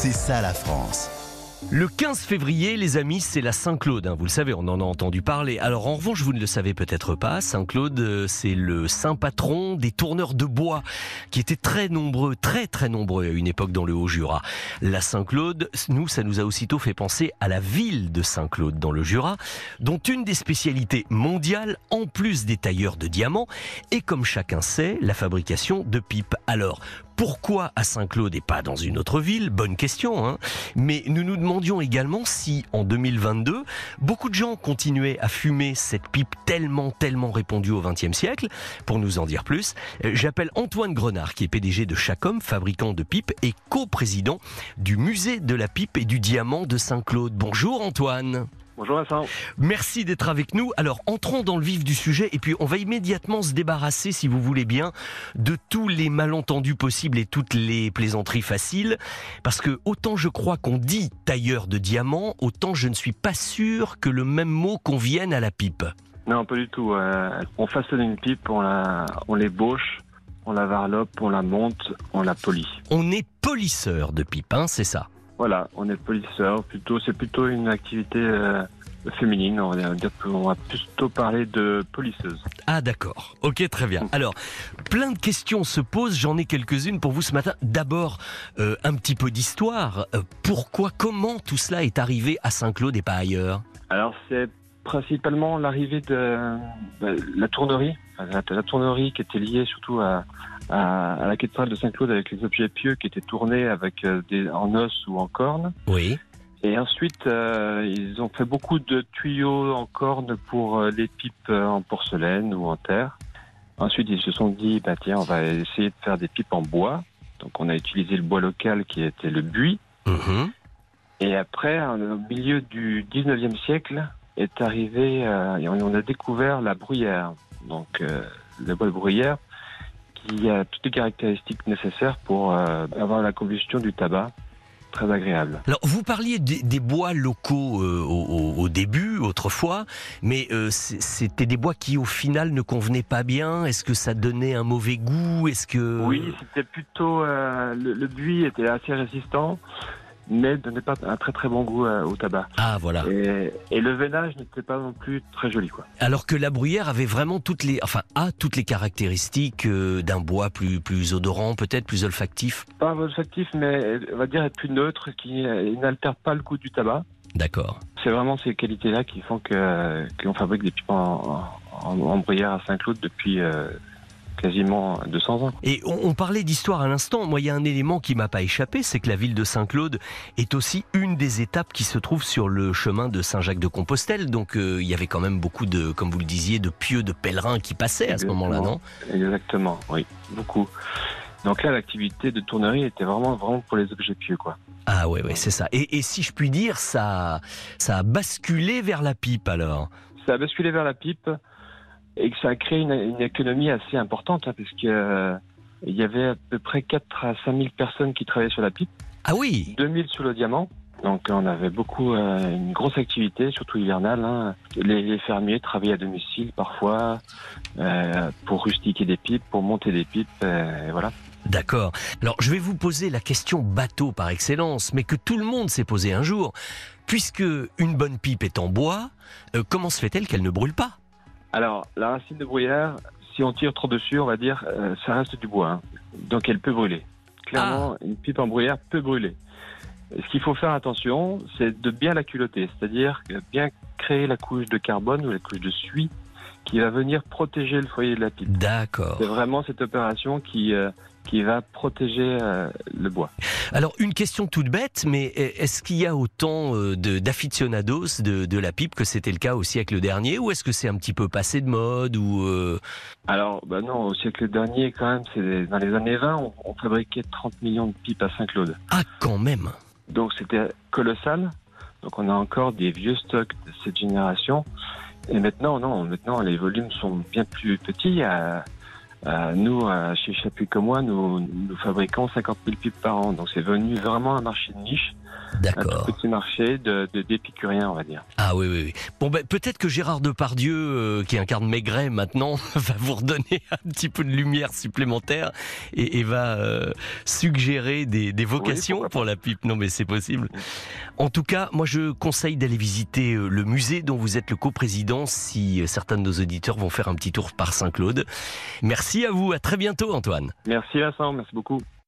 C'est ça la France. Le 15 février, les amis, c'est la Saint-Claude. Vous le savez, on en a entendu parler. Alors en revanche, vous ne le savez peut-être pas, Saint-Claude, c'est le saint patron des tourneurs de bois, qui étaient très nombreux, très très nombreux à une époque dans le Haut-Jura. La Saint-Claude, nous, ça nous a aussitôt fait penser à la ville de Saint-Claude dans le Jura, dont une des spécialités mondiales, en plus des tailleurs de diamants, est, comme chacun sait, la fabrication de pipes. Alors, pourquoi à Saint-Claude et pas dans une autre ville? Bonne question, hein. Mais nous nous demandions également si, en 2022, beaucoup de gens continuaient à fumer cette pipe tellement répandue au XXe siècle. Pour nous en dire plus, j'appelle Antoine Grenard, qui est PDG de Chacom, fabricant de pipes et coprésident du musée de la pipe et du diamant de Saint-Claude. Bonjour Antoine. Bonjour Vincent. Merci d'être avec nous. Alors, entrons dans le vif du sujet et puis on va immédiatement se débarrasser, si vous voulez bien, de tous les malentendus possibles et toutes les plaisanteries faciles. Parce que autant je crois qu'on dit tailleur de diamants, autant je ne suis pas sûr que le même mot convienne à la pipe. Non, pas du tout. On façonne une pipe, on l'ébauche, on la varlope, on la monte, on la polit. On est polisseur de pipe, hein, c'est ça? Voilà, on est polisseur. C'est plutôt une activité féminine. On va plutôt parler de polisseuse. Ah d'accord, ok, très bien. Alors, plein de questions se posent, j'en ai quelques-unes pour vous ce matin. D'abord, un petit peu d'histoire. Comment tout cela est arrivé à Saint-Claude et pas ailleurs? Alors, c'est principalement l'arrivée de la tournerie. La tournerie qui était liée surtout à la cathédrale de Saint-Claude avec les objets pieux qui étaient tournés en os ou en corne. Oui. Et ensuite, ils ont fait beaucoup de tuyaux en corne pour les pipes en porcelaine ou en terre. Ensuite, ils se sont dit, tiens, on va essayer de faire des pipes en bois. Donc, on a utilisé le bois local qui était le buis. Mmh. Et après, au milieu du 19e siècle, est arrivé, et on a découvert la bruyère. Donc, le bois de bruyère qui a toutes les caractéristiques nécessaires pour avoir la combustion du tabac. Très agréable. Alors, vous parliez des bois locaux au début, autrefois, mais c'était des bois qui, au final, ne convenaient pas bien. Est-ce que ça donnait un mauvais goût? Oui, c'était plutôt... le buis était assez résistant, mais ne donnait pas un très bon goût au tabac. Ah, voilà. Et le veinage n'était pas non plus très joli, quoi. Alors que la bruyère avait vraiment toutes les caractéristiques d'un bois plus odorant, peut-être plus olfactif. Pas olfactif, mais on va dire être plus neutre, qui n'altère pas le goût du tabac. D'accord. C'est vraiment ces qualités-là qui font qu'on fabrique des pipes en bruyère à Saint-Claude depuis... quasiment 200 ans. Et on parlait d'histoire à l'instant. Moi, il y a un élément qui m'a pas échappé, c'est que la ville de Saint-Claude est aussi une des étapes qui se trouve sur le chemin de Saint-Jacques-de-Compostelle. Donc, il y avait quand même beaucoup de, comme vous le disiez, de pieux, de pèlerins qui passaient à ce moment-là, non? Exactement, oui, beaucoup. Donc là, l'activité de tournerie était vraiment pour les objets pieux, quoi. Ah ouais, c'est ça. Et si je puis dire, ça a basculé vers la pipe, alors? Ça a basculé vers la pipe. Et que ça a créé une économie assez importante, parce que il y avait à peu près 4 à 5 000 personnes qui travaillaient sur la pipe. Ah oui. 2000 sur le diamant. Donc on avait beaucoup, une grosse activité, surtout hivernale. Hein. Les fermiers travaillaient à domicile parfois pour rustiquer des pipes, pour monter des pipes, et voilà. D'accord. Alors je vais vous poser la question bateau par excellence, mais que tout le monde s'est posé un jour. Puisque une bonne pipe est en bois, comment se fait-elle qu'elle ne brûle pas ? Alors, la racine de bruyère, si on tire trop dessus, on va dire, ça reste du bois. Hein. Donc, elle peut brûler. Clairement, Une pipe en bruyère peut brûler. Ce qu'il faut faire attention, c'est de bien la culotter, c'est-à-dire bien créer la couche de carbone ou la couche de suie qui va venir protéger le foyer de la pipe. D'accord. C'est vraiment cette opération qui va protéger le bois. Alors, une question toute bête, mais est-ce qu'il y a autant d'aficionados de la pipe que c'était le cas au siècle dernier, ou est-ce que c'est un petit peu passé de mode Alors, non, au siècle dernier, quand même, c'est dans les années 20, on fabriquait 30 millions de pipes à Saint-Claude. Ah, quand même. Donc, c'était colossal. Donc, on a encore des vieux stocks de cette génération. Et maintenant, maintenant, les volumes sont bien plus petits. Nous, chez Chapuis comme moi, nous fabriquons 50 000 pipes par an. Donc c'est devenu vraiment un marché de niche. D'accord. Un tout petit marché d'épicuriens, on va dire. Ah oui, oui, oui. Bon, ben, peut-être que Gérard Depardieu, qui incarne Maigret maintenant, va vous redonner un petit peu de lumière supplémentaire et va suggérer des vocations pourquoi pour la pipe. Non, mais c'est possible. En tout cas, moi, je conseille d'aller visiter le musée dont vous êtes le coprésident si certains de nos auditeurs vont faire un petit tour par Saint-Claude. Merci à vous. À très bientôt, Antoine. Merci Vincent, merci beaucoup.